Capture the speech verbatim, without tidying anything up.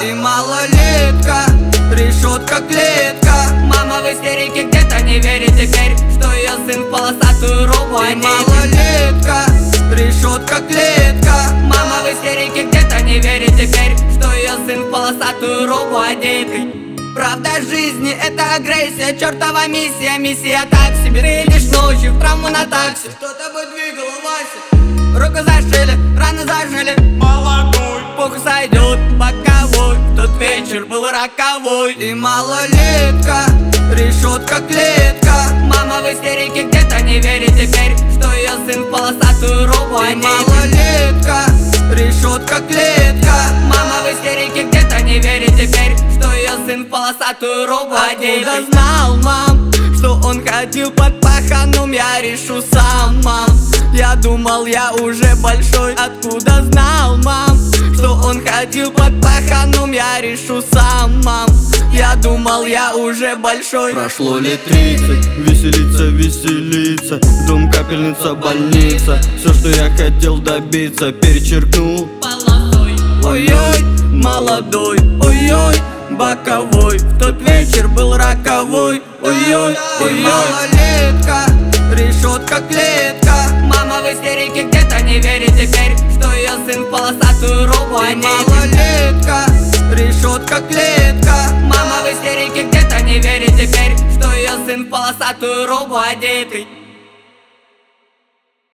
И малолетка, решетка, клетка. Мама в истерике, где-то не верит теперь, что ее сын в полосатую робу И одет. малолетка, решетка, клетка. Мама в истерике, где-то не верит теперь, что ее сын в полосатую робу одет. Правда жизни — это агрессия, чертова миссия, миссия так себе. Ты идешь ночью в травму на такси, Что тобой двигало, Вася? руку зашили, раны зажили. Молодой, Пух сойдет боковой, тот вечер был роковой. И малолетка, решетка, клетка. Мама в истерике, где-то не верит теперь, что ее сын в полосатую робу И одет. малолетка, решетка, клетка. Мама в истерике, где-то не верит теперь, что ее сын в полосатую робу одет. Откуда знал, мам, что он ходил под паханом, я решу сам, мам. Я думал, я уже большой. Откуда знал, мам, что он ходил под паханом, я решу сам, мам. Я думал, я уже большой. Прошло лет тридцать, веселиться, веселиться. Дом, капельница, больница. Все, что я хотел добиться, перечеркнул Полосой. Ой-ой, молодой, ой-ой, боковой. В тот вечер был роковой. Ой-ой, И ой-ой. Малолетка, решетка, клетка. Мама в истерике, где-то не верит теперь, что ее сын в полосатую робу И одет. малолетка, решетка, клетка. Мама в истерике, где-то не верит теперь, что ее сын в полосатую робу одетый.